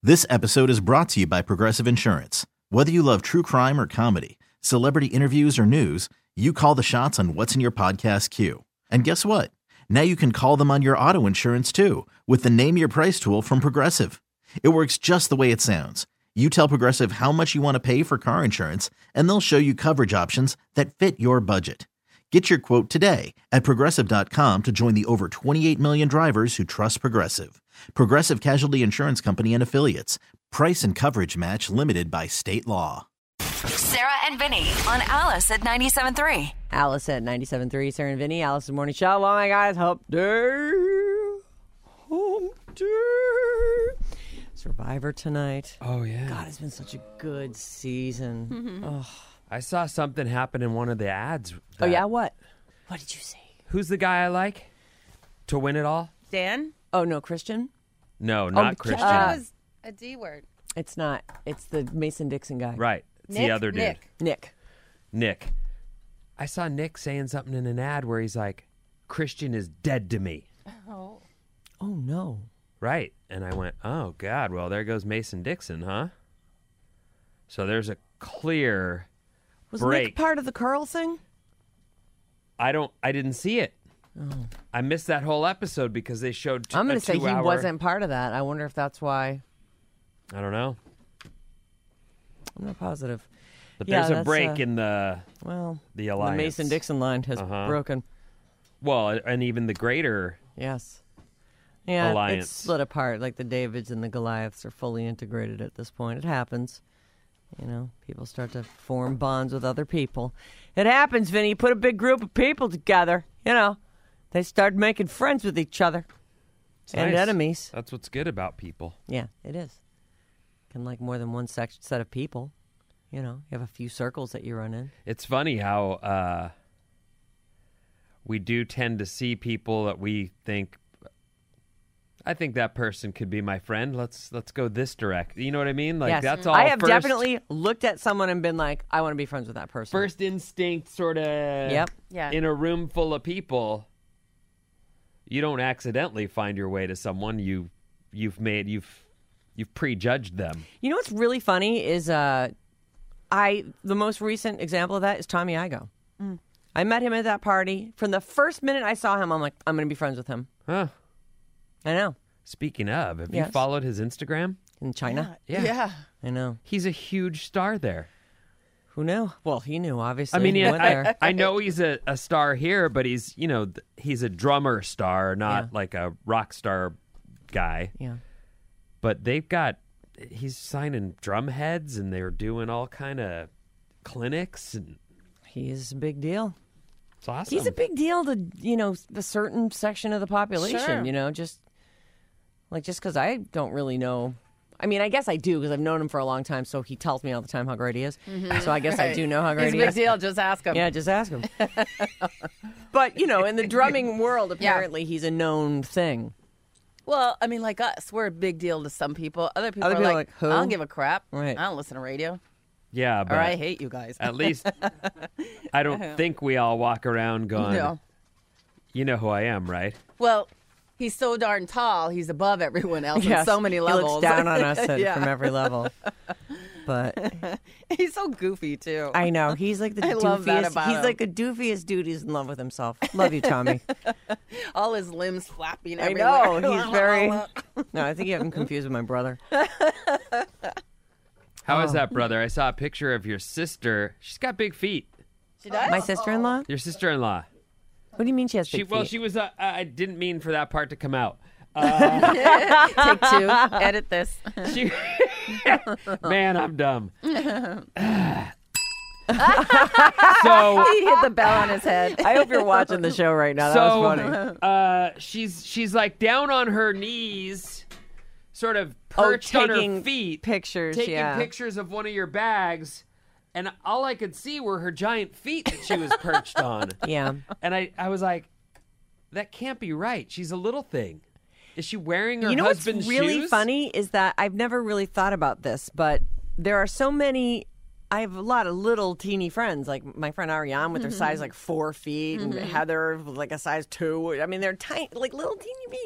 This episode is brought to you by Progressive Insurance. Whether you love true crime or comedy, celebrity interviews or news, you call the shots on what's in your podcast queue. And guess what? Now you can call them on your auto insurance too with the Name Your Price tool from Progressive. It works just the way it sounds. You tell Progressive how much you want to pay for car insurance, and they'll show you coverage options that fit your budget. Get your quote today at Progressive.com to join the over 28 million drivers who trust Progressive. Progressive Casualty Insurance Company and Affiliates. Price and coverage match limited by state law. Sarah and Vinny on Alice at 97.3. Alice at 97.3, Sarah and Vinny, Alice's Morning Show. Oh my God, hump day. Survivor tonight. Oh, yeah. God, it's been such a good season. Mm-hmm. Oh. I saw something happen in one of the ads. Oh, yeah? What? What did you see? Who's the guy I like to win it all? Dan? Oh, no, Christian? No, not Christian. That was a D word. It's not. It's the Mason-Dixon guy. Right. It's Nick? the other dude. Nick. I saw Nick saying something in an ad where he's like, Christian is dead to me. Oh. Oh, no. Right. And I went, oh, God, well, there goes Mason-Dixon, huh? So there's a clear Was break. Nick part of the curl thing? I didn't see it. Oh. I missed that whole episode because they showed I'm going to say he 2-hour wasn't part of that. I wonder if that's why. I don't know. I'm not positive. But Yeah, there's a that's, break in the Well, alliance. the Mason-Dixon line has broken. Well, and even the greater Yes. Yeah, alliance. it's split apart. Like the Davids and the Goliaths are fully integrated at this point. It happens. You know, people start to form bonds with other people. It happens, Vinny. You put a big group of people together, you know, they start making friends with each other. It's And nice. enemies. That's what's good about people. Yeah, it is. Can like more than one set of people. You know, you have a few circles that you run in. It's funny how we do tend to see people that we think, I think that person could be my friend. Let's go this direct. You know what I mean? Like Yes. that's all. I have first, definitely looked at someone and been like, I want to be friends with that person. first instinct, sort of. Yep. Yeah. In a room full of people, you don't accidentally find your way to someone you've prejudged them. You know what's really funny is the most recent example of that is Tommy Igoe. I met him at that party. From the first minute I saw him, I'm like, I'm going to be friends with him. Huh. I know. Speaking of, have you Yes. followed his Instagram? In China. Yeah. I know. He's a huge star there. Who knew? Well, he knew, obviously. I mean, He went there. I know he's a star here, but he's a drummer star, not like a rock star guy. Yeah. But he's signing drum heads, and they're doing all kind of clinics, and He's a big deal. it's awesome. He's a big deal to, a certain section of the population, Sure. just because I don't really know. I mean, I guess I do because I've known him for a long time, so he tells me all the time how great he is. So I guess I do know how great He's a he big is. deal. Just ask him. Yeah, just ask him. But, in the drumming world, apparently he's a known thing. Well, I mean, like us, we're a big deal to some people. Other people Other are people are like, like, who? I don't give a crap. Right. I don't listen to radio. Yeah, but Or I hate you guys. at least I don't think we all walk around going, No. you know who I am, right? Well, he's so darn tall. He's above everyone else on Yes, so many he levels. looks down on us Yeah. from every level. But He's so goofy, too. I know he's like the I doofiest. love that about he's him. like the doofiest dude. He's in love with himself. Love you, Tommy. All his limbs flapping I everywhere. know he's very. No, I think you have him confused with my brother. How is that, brother? I saw a picture of your sister. She's got big feet. She does? My sister-in-law. Your sister-in-law. What do you mean she has big feet? She was. I didn't mean for that part to come out. Take two. Edit this. She, man, I'm dumb. So He hit the bell on his head. I hope you're watching the show right now. That was funny. She's like down on her knees, sort of perched on her taking feet, pictures, taking yeah. pictures of one of your bags, and all I could see were her giant feet that she was perched on. Yeah. And I was like, that can't be right. She's a little thing. Is she wearing her You know what's husband's really shoes? funny is that I've never really thought about this, but there are so many. I have a lot of little teeny friends, like my friend Ariane with her size like 4 feet, and Heather with like a size 2. I mean, they're tiny, like little teeny feet.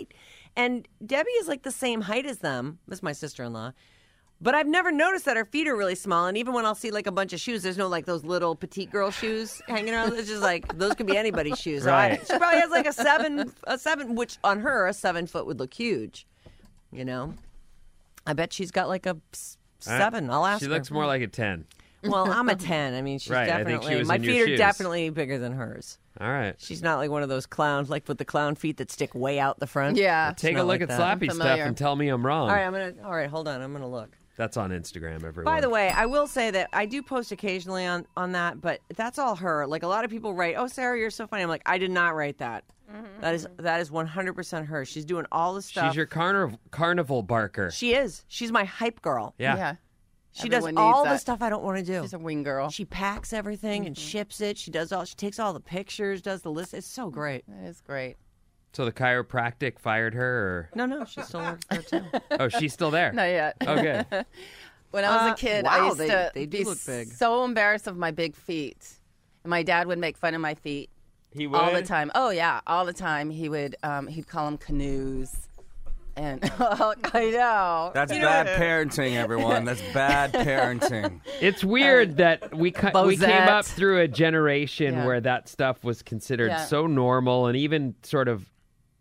And Debbie is like the same height as them. This is my sister-in-law. But I've never noticed that her feet are really small. And even when I'll see like a bunch of shoes, there's no like those little petite girl shoes hanging around. It's just like, those could be anybody's shoes. Right. She probably has like a seven, which on her, a 7 foot would look huge. You know? I bet she's got like a 7. I'll ask her. She looks more like a 10. Well, I'm a 10. I mean, she's Right, I think definitely, she was my in your feet are shoes. definitely bigger than hers. All right. She's not like one of those clowns, like with the clown feet that stick way out the front. Yeah. Take a not look like at that. Slappy I'm stuff familiar. and tell me I'm wrong. All right, hold on. I'm going to look. That's on Instagram, everyone. By the way, I will say that I do post occasionally on that, but that's all her. Like a lot of people write, "Oh, Sarah, you're so funny." I'm like, I did not write that. That is 100% her. She's doing all the stuff. She's your carnival barker. She is. She's my hype girl. Yeah. She does Everyone all needs the that. stuff I don't want to do. She's a wing girl. She packs everything and ships it. She takes all the pictures, does the list. It's so great. That is great. So the chiropractic fired her, No, she still works there too. or oh, she's still there. Not yet. Okay. When I was a kid, wow, I used to they do be look big. so embarrassed of my big feet. And my dad would make fun of my feet He would. all the time. Oh yeah, all the time. He would he'd call them canoes. And I know. That's bad parenting, everyone. That's bad parenting. It's weird that we came Bozette. up through a generation Yeah. where that stuff was considered Yeah. so normal and even sort of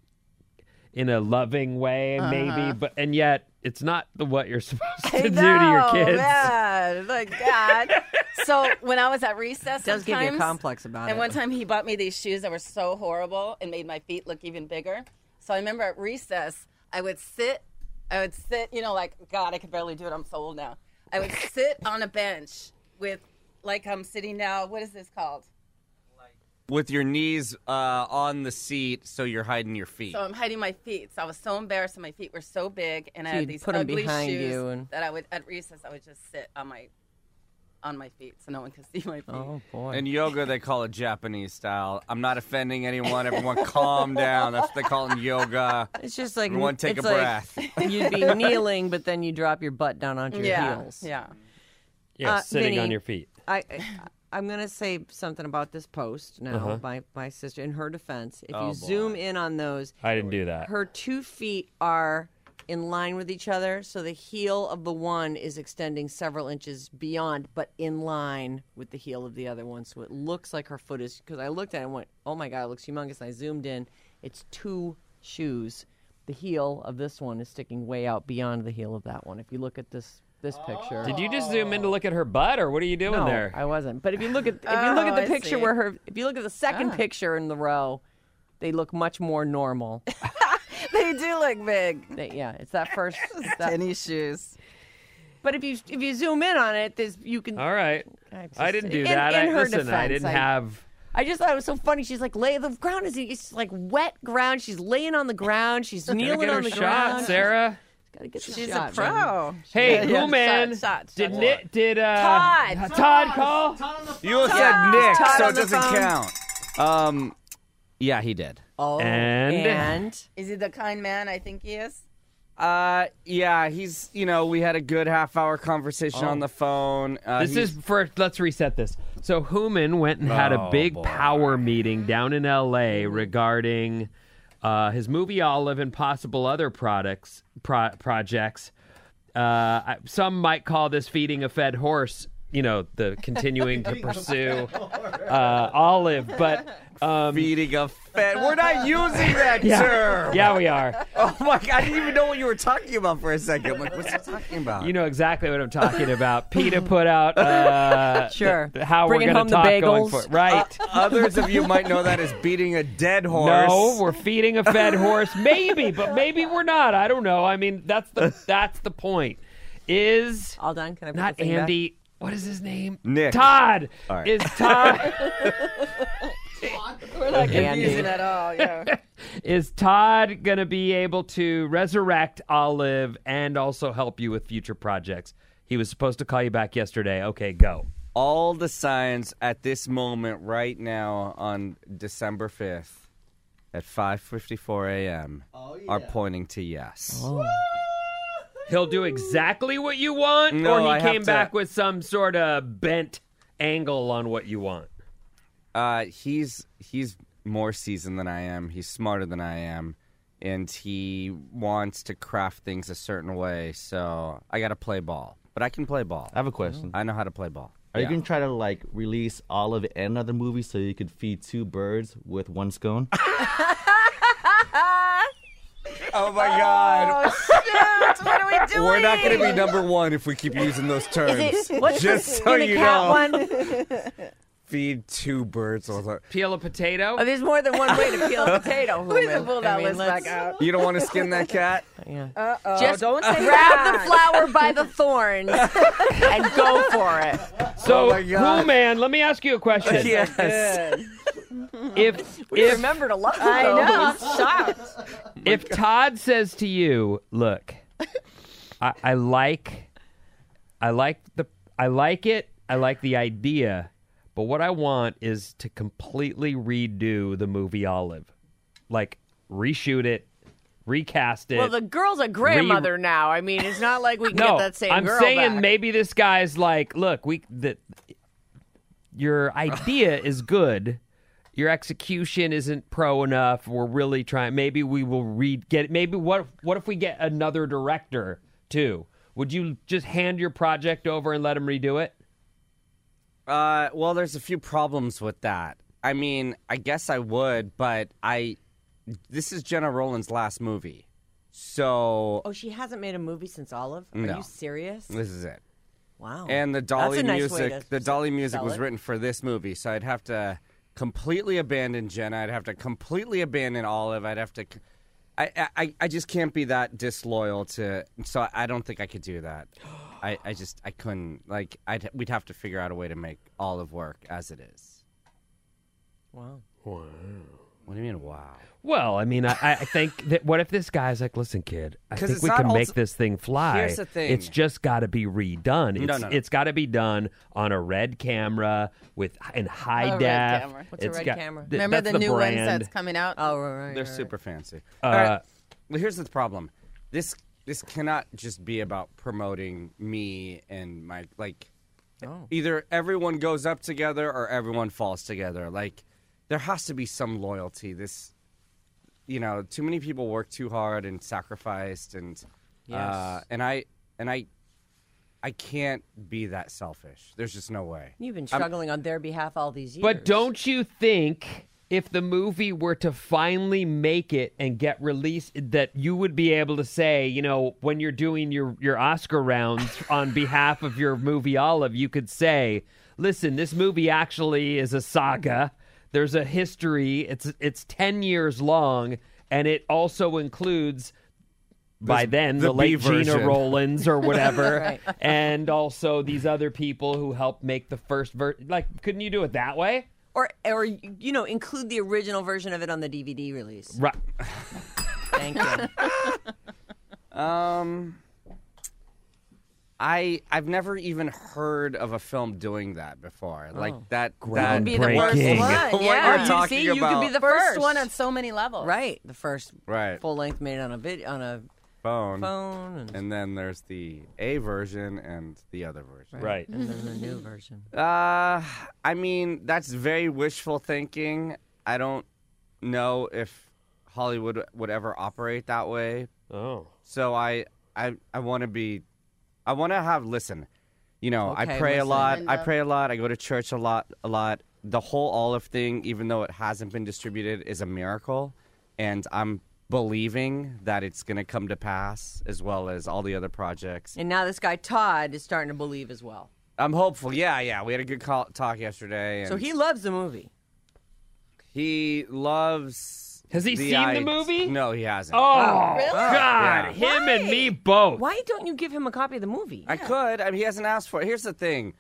in a loving way, maybe, and yet it's not what you're supposed to do to your kids. Man, like Dad. So when I was at recess, It does give you a sometimes- complex about it. And one time he bought me these shoes that were so horrible and made my feet look even bigger. So I remember at recess, I would sit, you know, like, God, I could barely do it. I'm so old now. I would sit on a bench with, like I'm sitting now. What is this called? With your knees on the seat, so you're hiding your feet. So I'm hiding my feet. So I was so embarrassed, and my feet were so big, and I So had you'd these put 'em ugly behind shoes you and- that I would at recess. I would just sit on my feet, so no one could see my feet. Oh boy. In yoga, they call it Japanese style. I'm not offending anyone. Everyone calm down. That's what they call it in yoga. It's just like Everyone take it's a like breath. You'd be kneeling, but then you drop your butt down onto your Yeah, heels. yeah. Yeah, sitting Vinny, on your feet. I'm going to say something about this post now by my sister. In her defense, if you boy. zoom in on those, I didn't do that. her 2 feet are in line with each other, so the heel of the one is extending several inches beyond, but in line with the heel of the other one. So it looks like her foot is, because I looked at it and went, oh my God, it looks humongous. And I zoomed in. It's 2 shoes. The heel of this one is sticking way out beyond the heel of that one. If you look at this picture. Did you just zoom in to look at her butt, or what are you doing No, there? I wasn't. But if you look at the I picture see. where if you look at the second picture in the row, they look much more normal. They do look big. Yeah, it's that first. that- Tennis shoes. but if you zoom in on it, you can. All right. I didn't do in- that. in her Listen, I defense, didn't have. I just thought it was so funny. She's like, the ground it's like wet ground. She's laying on the ground. She's Can I kneeling get her on the shot, ground. Sarah? Gotta get the She's shot, a pro. Hey, Yeah, who man? shot, did shot. Nick, did Todd call? You said Nick, Todd so on it the doesn't phone. count. Yeah, he did. Oh, And? Is he the kind man I think he is? Yeah, he's, we had a good half-hour conversation on the phone. This is for, let's reset this. So Hooman went and had a Oh, big boy. power meeting down in L.A. regarding his movie Olive and possible other projects. Some might call this feeding a fed horse, the continuing to pursue Olive. But feeding a fed. We're not using that term. yeah, we are. Oh my God, I didn't even know what you were talking about for a second. I'm like, what's he talking about? You know exactly what I'm talking about. PETA put out Sure. how Bringing we're going home to the talk going bagels. forward. Right. Others of you might know that as beating a dead horse. No, we're feeding a fed horse. Maybe, but maybe we're not. I don't know. I mean, that's the point. Is all done. Can I put not the thing back? Andy. What is his name? Nick. Todd. All right. Is Todd We're not Andy. confusing at all. Yeah. is Todd gonna be able to resurrect Olive and also help you with future projects? He was supposed to call you back yesterday. Okay, go. All the signs at this moment right now on December 5th at 5:54 a.m. are pointing to yes. He'll do exactly what you want, No, or he I have came to- back with some sort of bent angle on what you want. He's more seasoned than I am. He's smarter than I am. and he wants to craft things a certain way. So I got to play ball, but I can play ball. I have a question. I know how to play ball. Are you going to try to, like, release Olive and another movie so you could feed 2 birds with 1 scone? Oh, my God. Shoot, what are we doing? We're not going to be number 1 if we keep using those terms. What's Just the so skin a you cat know. one? Feed 2 birds. Peel a potato. Oh, there's more than one way to peel a potato. Please Hooman. pull that list let's- back out. You don't want to skin that cat? Yeah. Just Don't grab the flower by the thorns and go for it. So, Oh my God. Who Man, let me ask you a question. Yes. We remembered a lot. I know. I'm shocked. If Todd says to you, "Look, I like it. I like the idea, but what I want is to completely redo the movie Olive, like reshoot it, recast it." Well, the girl's a grandmother now. I mean, it's not like we can no, get that same I'm girl saying back. maybe this guy's like, "Look, your idea is good. Your execution isn't pro enough. We're really trying. Maybe we will maybe what if we get another director too? Would you just hand your project over and let him redo it?" Well, there's a few problems with that. I mean, I guess I would, but this is Jenna Rollins' last movie. So Oh, she hasn't made a movie since Olive? Are No. you serious? this is it. Wow. And the That's Dolly a nice way music, to the Dolly music sell was it. written for this movie, so I'd have to completely abandon Jenna. I'd have to completely abandon Olive. I'd have to. I just can't be that disloyal to. So I don't think I could do that. I couldn't. Like we'd have to figure out a way to make Olive work as it is. Wow. What do you mean? Wow. Well, I mean, I think that what if this guy's like, "Listen, kid, I 'Cause think it's we not can make ulti- this thing fly. Here's the thing. It's just got to be redone. No. It's got to be done on a red camera in high A red def. camera. What's a It's red got- camera? Remember that's the new ones brand. that's coming out? Oh, right. They're right. super fancy. Uh, All right. Well, here's the problem. This cannot just be about promoting me and my Oh. Either everyone goes up together or everyone falls together. Like there has to be some loyalty. Too many people work too hard and sacrificed, and Yes. and I can't be that selfish. There's just no way. You've been struggling on their behalf all these years. But don't you think if the movie were to finally make it and get released, that you would be able to say, when you're doing your Oscar rounds on behalf of your movie Olive, you could say, "Listen, this movie actually is a saga. There's a history. It's 10 years long, and it also includes." By then, the late B Gina version. Rollins or whatever, Right. and also these other people who helped make the first couldn't you do it that way? Or include the original version of it on the DVD release. Right. Thank you. I've never even heard of a film doing that before. Like that. You'd be the Groundbreaking. first one. What Yeah. you're talking See, you could about. be the First first one on so many levels. Right. The first Right. full length made on a phone. phone. And then there's the A version and the other version. Right. And then the new version. I mean, that's very wishful thinking. I don't know if Hollywood would ever operate that way. Oh. So I want to be, I want to have, listen, I Okay, pray a listen. lot. I Linda. pray a lot. I go to church a lot. The whole Olive thing, even though it hasn't been distributed, is a miracle. And I'm believing that it's going to come to pass, as well as all the other projects. And now this guy Todd is starting to believe as well. I'm hopeful. Yeah. We had a good talk yesterday. And So he loves the movie. he loves. Has he seen the movie? No, he hasn't. Oh, Really? God. Yeah. Him and me both. Why don't you give him a copy of the movie? I could. I mean, he hasn't asked for it. Here's the thing.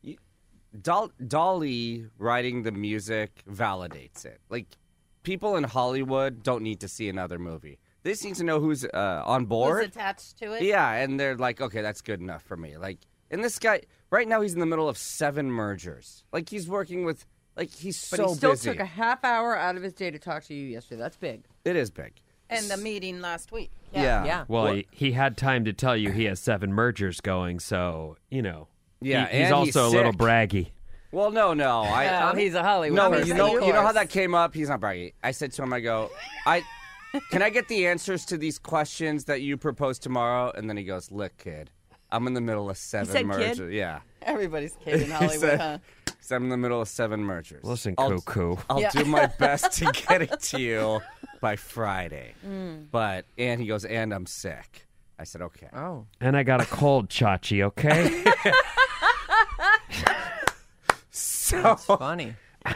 Dolly writing the music validates it. Like, people in Hollywood don't need to see another movie. They just need to know who's on board. Who's attached to it? Yeah, and they're like, okay, that's good enough for me. Like, and this guy, right now, he's in the middle of 7 mergers. Like, he's working with, he's But so he still busy. took a half hour out of his day to talk to you yesterday. That's big. It is big. And the meeting last week. Yeah. Well, he had time to tell you he has 7 mergers going, so, Yeah, he's and also a little sick. braggy. Well, no. Oh, he's a Hollywood No, person. you know how that came up? He's not braggy. I said to him, I go, can I get the answers to these questions that you propose tomorrow? And then he goes, look, kid, I'm in the middle of 7 said mergers. kid? Yeah. Everybody's kid in Hollywood, said- huh? So I'm in the middle of 7 mergers. Listen, I'll cuckoo. Yeah. do my best to get it to you by Friday. And he goes, and I'm sick. I said, okay. Oh. And I got a cold, Chachi, okay? So, Funny.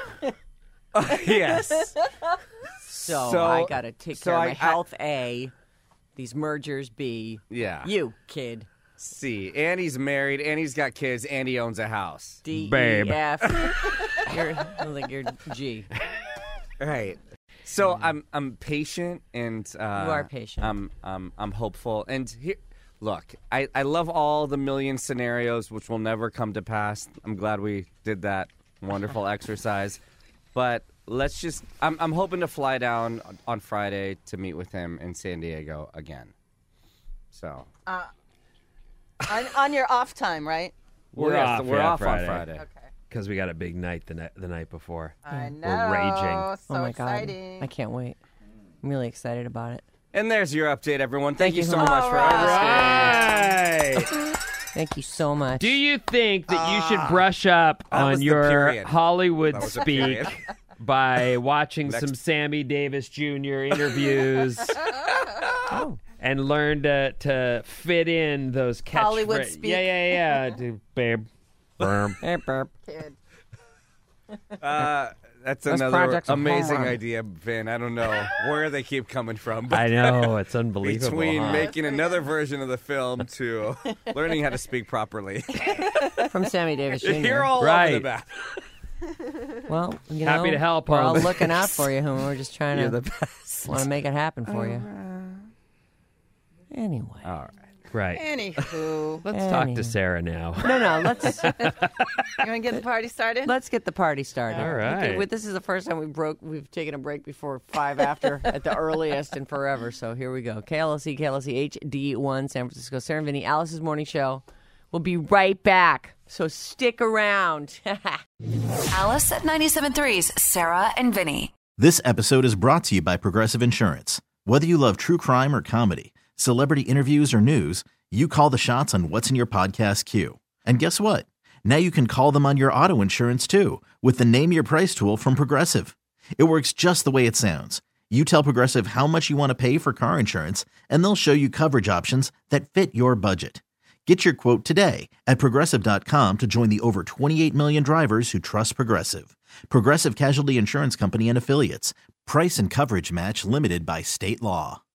yes. So I got to take care of my I- health, A. These mergers, B. Yeah. You, kid. C. And he's married, and he's got kids, and he owns a house. D, Babe. E, F. I think you're G. Right. So I'm patient, and You are patient. I'm hopeful. And here, look, I love all the million scenarios which will never come to pass. I'm glad we did that wonderful exercise. But let's just I'm hoping to fly down on Friday to meet with him in San Diego again. So On your off time, right? We're yes, off, we're yeah, off Friday. on Friday. Okay. Because we got a big night the night before. I know. We're raging. So Oh my exciting. God. I can't wait. I'm really excited about it. And there's your update, everyone. Thank you so Huma. much for listening. Right. Thank you so much. Do you think that you should brush up that was on the your period. Hollywood That was the speak period. by watching Next. some Sammy Davis Jr. interviews and learn to fit in those catchphrases? Hollywood speak. Yeah. Dude, babe. Burp. Burp, burp. Kid. That's Those another projects are amazing hard. idea, Vin. I don't know where they keep coming from. But I know, it's unbelievable. between huh? making another version of the film to learning how to speak properly. From Sammy Davis Jr. You're all over Right. the map. Well, you Happy know, to help, We're all hon. looking out for you, Huma. We're just trying You're to the best. want to make it happen for you. Anyway. All right. Right. Anywho, Let's talk Anywho. to Sarah now. No, let's you want to get the party started? let's get the party started. All right. This is the first time we've taken a break before 5 after at the earliest in forever. So here we go. KLSE HD1 San Francisco. Sarah and Vinny, Alice's morning show. We'll be right back. So stick around. Alice at 97.3's Sarah and Vinny. This episode is brought to you by Progressive Insurance. Whether you love true crime or comedy, celebrity interviews or news, you call the shots on what's in your podcast queue. And guess what? Now you can call them on your auto insurance too with the Name Your Price tool from Progressive. It works just the way it sounds. You tell Progressive how much you want to pay for car insurance, and they'll show you coverage options that fit your budget. Get your quote today at Progressive.com to join the over 28 million drivers who trust Progressive. Progressive Casualty Insurance Company and Affiliates. Price and coverage match limited by state law.